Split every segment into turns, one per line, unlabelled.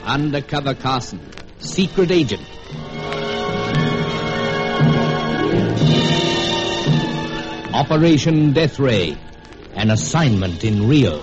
Undercover Carson, secret agent. Operation Death Ray, an assignment in Rio.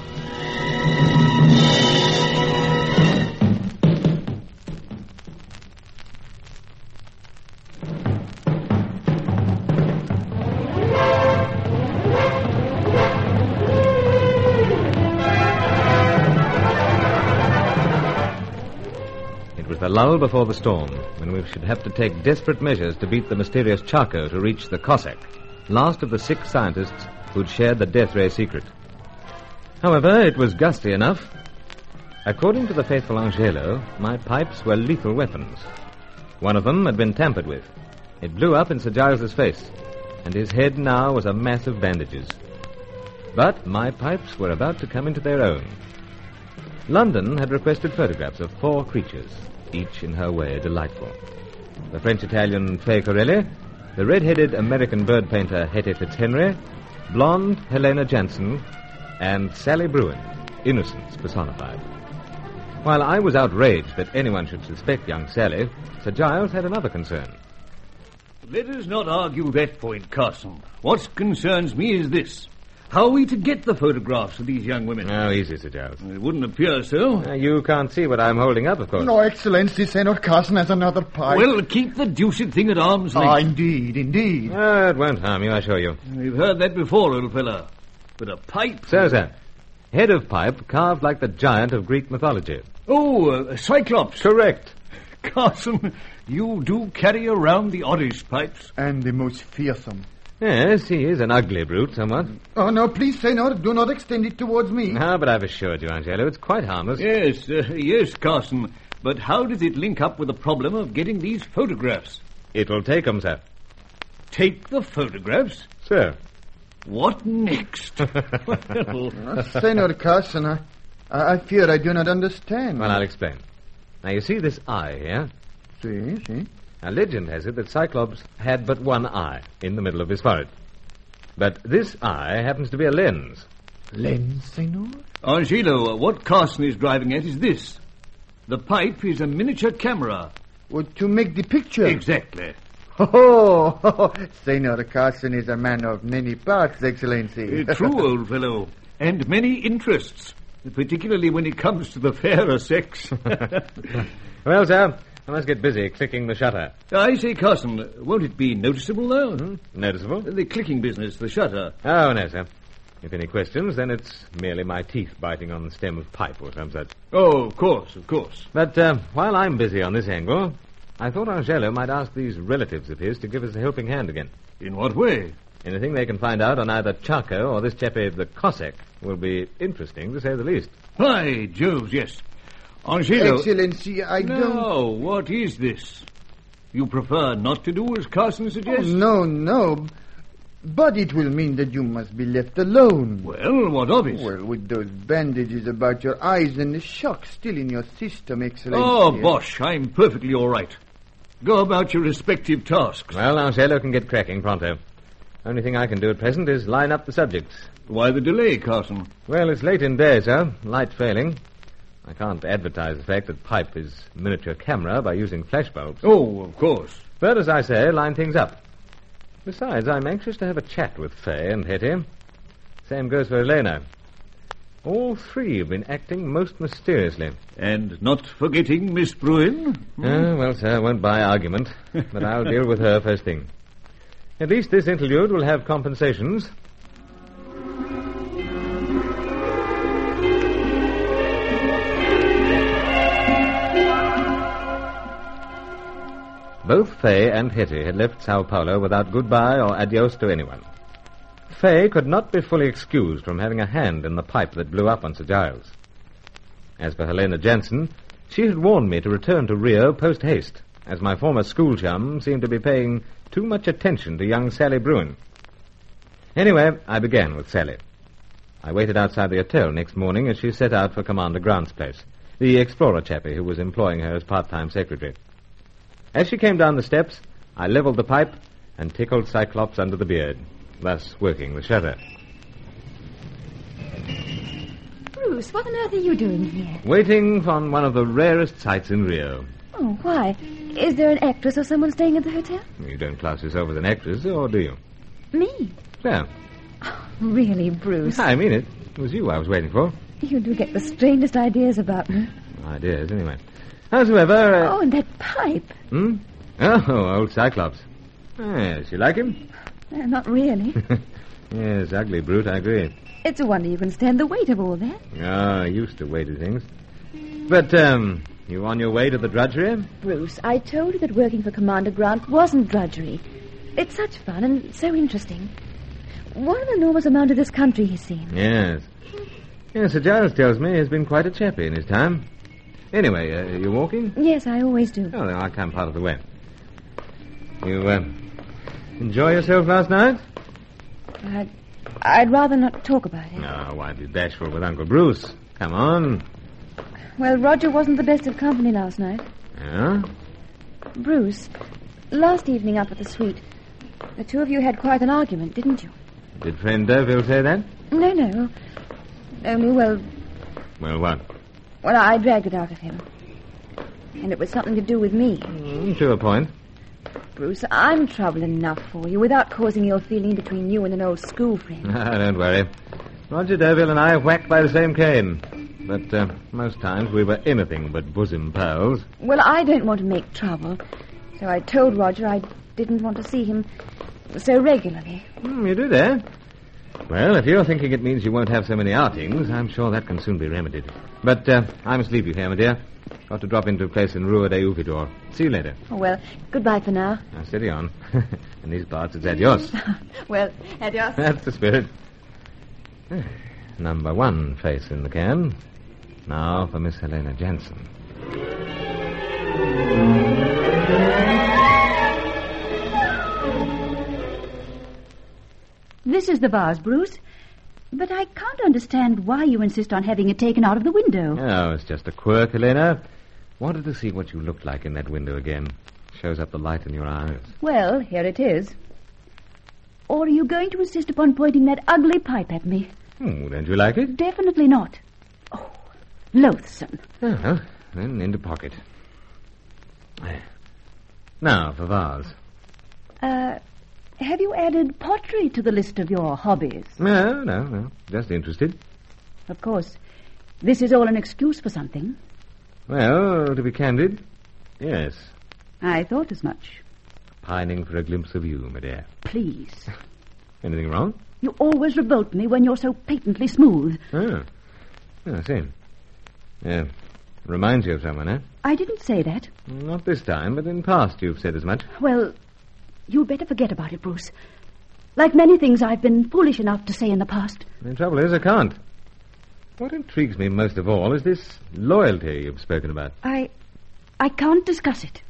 The lull before the storm, when we should have to take desperate measures to beat the mysterious Charco to reach the Cossack, last of the 6 scientists who'd shared the Death Ray secret. However, it was gusty enough. According to the faithful Angelo, my pipes were lethal weapons. One of them had been tampered with. It blew up in Sir Giles's face, and his head now was a mass of bandages. But my pipes were about to come into their own. London had requested photographs of 4 creatures, each in her way delightful. The French-Italian Fay Corelli, the red-headed American bird painter Hetty Fitzhenry, blonde Helena Jansen, and Sally Bruin, innocence personified. While I was outraged that anyone should suspect young Sally, Sir Giles had another concern.
Let us not argue that point, Carson. What concerns me is this. How are we to get the photographs of these young women?
Oh, easy, Sir Giles.
It wouldn't appear so.
You can't see what I'm holding up, of course.
No, Excellency, Senor Carson has another pipe.
Well, keep the deuced thing at arm's length.
Indeed.
It won't harm you, I assure you.
We've heard that before, old fella. But a pipe?
Sir. Head of pipe carved like the giant of Greek mythology.
Oh, a Cyclops.
Correct.
Carson, you do carry around the oddest pipes.
And the most fearsome.
Yes, he is an ugly brute, somewhat.
Oh, no, please, Senor, do not extend it towards me.
Ah, but I've assured you, Angelo, it's quite harmless.
Yes, Carson. But how does it link up with the problem of getting these photographs?
It'll take 'em, sir.
Take the photographs?
Sir.
What next?
Senor Carson, I fear I do not understand.
Well, I'll explain. Now, you see this eye here?
See.
Now, legend has it that Cyclops had but one eye in the middle of his forehead. But this eye happens to be a lens.
Lens, Senor?
Angelo, what Carson is driving at is this. The pipe is a miniature camera.
To make the picture?
Exactly.
Oh, Senor Carson is a man of many parts, Excellency.
True, old fellow. And many interests, particularly when it comes to the fairer sex.
Well, sir, I must get busy clicking the shutter.
I say, Carson, won't it be noticeable, though?
Noticeable?
The clicking business, the shutter.
Oh, no, sir. If any questions, then it's merely my teeth biting on the stem of pipe or some such.
Oh, of course.
But while I'm busy on this angle, I thought Angelo might ask these relatives of his to give us a helping hand again.
In what way?
Anything they can find out on either Charco or this chappie, the Cossack, will be interesting, to say the least.
By Jove, yes. Angelo...
Excellency, I don't...
No, what is this? You prefer not to do as Carson suggests?
Oh, no. But it will mean that you must be left alone.
Well, what of it?
Well, with those bandages about your eyes and the shock still in your system, Excellency.
Oh, bosh, I'm perfectly all right. Go about your respective tasks.
Well, Angelo can get cracking pronto. Only thing I can do at present is line up the subjects.
Why the delay, Carson?
Well, it's late in day, sir. Light failing. I can't advertise the fact that pipe is miniature camera by using flashbulbs.
Oh, of course.
But, as I say, line things up. Besides, I'm anxious to have a chat with Fay and Hetty. Same goes for Elena. All 3 have been acting most mysteriously.
And not forgetting Miss Bruin?
Well, sir, I won't buy argument, but I'll deal with her first thing. At least this interlude will have compensations. Both Fay and Hetty had left Sao Paulo without goodbye or adios to anyone. Fay could not be fully excused from having a hand in the pipe that blew up on Sir Giles. As for Helena Jansen, she had warned me to return to Rio post-haste, as my former school chum seemed to be paying too much attention to young Sally Bruin. Anyway, I began with Sally. I waited outside the hotel next morning as she set out for Commander Grant's place, the explorer chappie who was employing her as part-time secretary. As she came down the steps, I leveled the pipe and tickled Cyclops under the beard, thus working the shutter.
Bruce, what on earth are you doing here?
Waiting on one of the rarest sights in Rio.
Oh, why? Is there an actress or someone staying at the hotel?
You don't class yourself as an actress, or do you?
Me?
So,
Really, Bruce?
I mean it. It was you I was waiting for.
You do get the strangest ideas about me.
Ideas, anyway. Howsoever...
Oh, and that pipe.
Hmm? Oh, old Cyclops. Yes, you like him?
Not really.
Yes, ugly brute, I agree.
It's a wonder you can stand the weight of all that.
I used to weighty things. But, you on your way to the drudgery?
Bruce, I told you that working for Commander Grant wasn't drudgery. It's such fun and so interesting. What an enormous amount of this country he's seen.
Yes. Yes, Sir Giles tells me he's been quite a chappie in his time. Anyway, you walking?
Yes, I always do.
Oh, then I'll come part of the way. You, enjoy yourself last night?
I'd rather not talk about it.
No, why be bashful with Uncle Bruce? Come on.
Well, Roger wasn't the best of company last night.
Yeah?
Bruce, last evening up at the suite, the two of you had quite an argument, didn't you?
Did friend Derville say that?
No. Only, well,
Well, what?
Well, I dragged it out of him. And it was something to do with me.
To a point.
Bruce, I'm trouble enough for you without causing ill feeling between you and an old school friend.
Don't worry. Roger Derville and I are whacked by the same cane. But most times we were anything but bosom pals.
Well, I don't want to make trouble. So I told Roger I didn't want to see him so regularly.
You do that? Well, if you're thinking it means you won't have so many outings, I'm sure that can soon be remedied. But I must leave you here, my dear. Got to drop into a place in Rua de Uvidor. See you later.
Oh, well, goodbye for now.
Now, steady on. In these parts, it's adios.
Well, adios.
That's the spirit. Number one face in the can. Now for Miss Helena Jansen.
This is the vase, Bruce. But I can't understand why you insist on having it taken out of the window.
Oh, it's just a quirk, Helena. Wanted to see what you looked like in that window again. Shows up the light in your eyes.
Well, here it is. Or are you going to insist upon pointing that ugly pipe at me?
Don't you like it?
Definitely not. Oh, loathsome.
Oh, well, then into pocket. Now for vase.
Have you added pottery to the list of your hobbies?
No. Just interested.
Of course. This is all an excuse for something.
Well, to be candid, yes.
I thought as much.
Pining for a glimpse of you, my dear.
Please.
Anything wrong?
You always revolt me when you're so patently smooth.
Oh, I see. Reminds you of someone, eh?
I didn't say that.
Not this time, but in past you've said as much.
Well, you'd better forget about it, Bruce. Like many things I've been foolish enough to say in the past.
The trouble is, I can't. What intrigues me most of all is this loyalty you've spoken about.
I can't discuss it.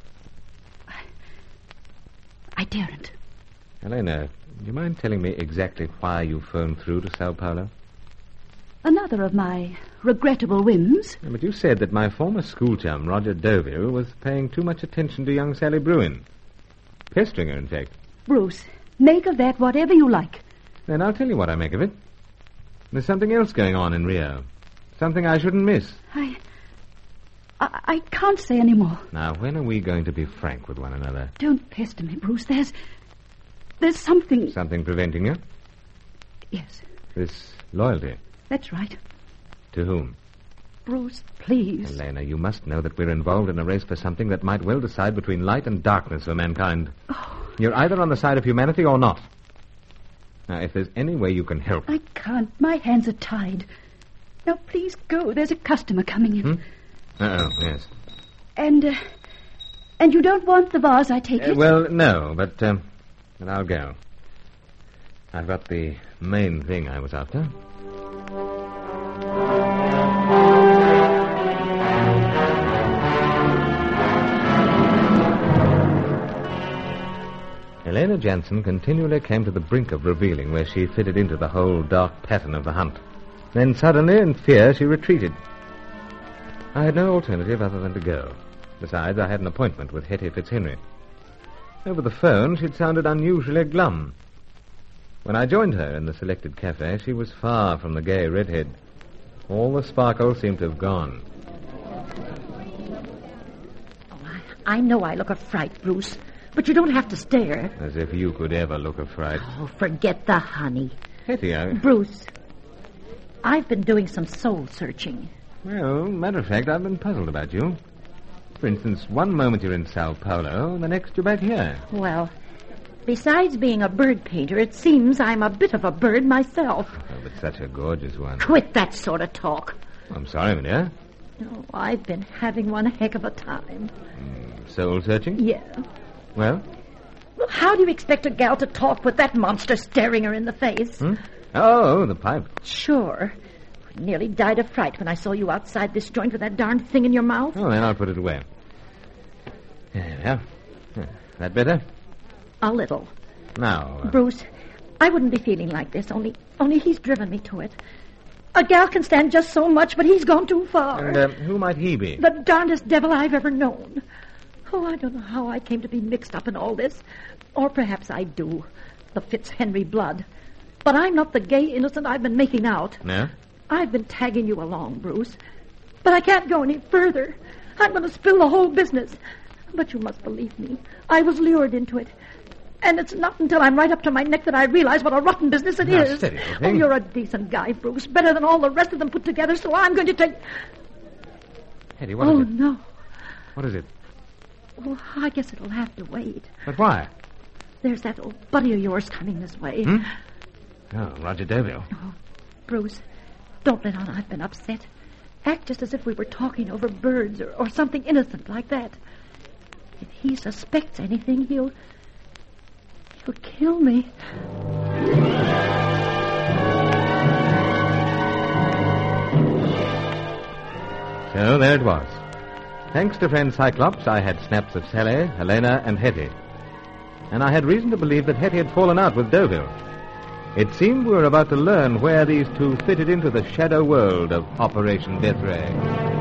I daren't.
Helena, do you mind telling me exactly why you phoned through to Sao Paulo?
Another of my regrettable whims.
But you said that my former school chum, Roger Derville, was paying too much attention to young Sally Bruin. Pestering her, in fact.
Bruce, make of that whatever you like.
Then I'll tell you what I make of it. There's something else going on in Rio. Something I shouldn't miss.
I can't say any more.
Now, when are we going to be frank with one another?
Don't pester me, Bruce. There's something...
Something preventing you?
Yes.
This loyalty?
That's right.
To whom?
Bruce, please.
Helena, you must know that we're involved in a race for something that might well decide between light and darkness for mankind.
Oh.
You're either on the side of humanity or not. Now, if there's any way you can help...
I can't. My hands are tied. Now, please go. There's a customer coming in.
Yes.
And you don't want the vase, I take it?
Well, no, but I'll go. I've got the main thing I was after. Helena Jansen continually came to the brink of revealing where she fitted into the whole dark pattern of the hunt. Then suddenly, in fear, she retreated. I had no alternative other than to go. Besides, I had an appointment with Hetty Fitzhenry. Over the phone, she'd sounded unusually glum. When I joined her in the selected cafe, she was far from the gay redhead. All the sparkle seemed to have gone.
I know I look a fright, Bruce, but you don't have to stare.
As if you could ever look a fright.
Oh, forget the honey.
Hetty,
Bruce, I've been doing some soul searching.
Well, matter of fact, I've been puzzled about you. For instance, one moment you're in Sao Paulo, the next you're back here.
Well, besides being a bird painter, it seems I'm a bit of a bird myself.
Oh, but such a gorgeous one.
Quit that sort of talk.
I'm sorry, my dear.
Oh, I've been having one heck of a time.
Soul searching?
Yeah.
Well?
Well, how do you expect a gal to talk with that monster staring her in the face?
Oh, the pipe.
Sure. I nearly died of fright when I saw you outside this joint with that darn thing in your mouth.
Oh, then I'll put it away. There we are. That better?
A little.
Now,
Bruce, I wouldn't be feeling like this, only he's driven me to it. A gal can stand just so much, but he's gone too far.
And who might he be?
The darndest devil I've ever known. Oh, I don't know how I came to be mixed up in all this. Or perhaps I do. The Fitzhenry blood. But I'm not the gay innocent I've been making out.
No?
I've been tagging you along, Bruce. But I can't go any further. I'm going to spill the whole business. But you must believe me. I was lured into it. And it's not until I'm right up to my neck that I realize what a rotten business it is.
Steady, little
Oh,
thing.
you're a decent guy, Bruce. Better than all the rest of them put together, so I'm going to take...
Hetty, what is it?
No.
What is it?
Oh, I guess it'll have to wait.
But why?
There's that old buddy of yours coming this way.
Oh, Roger Deauville.
Bruce, don't let on I've been upset. Act just as if we were talking over birds or something innocent like that. If he suspects anything, he'll kill me.
So there it was. Thanks to friend Cyclops, I had snaps of Sally, Helena, and Hetty. And I had reason to believe that Hetty had fallen out with Deauville. It seemed we were about to learn where these two fitted into the shadow world of Operation Death Ray.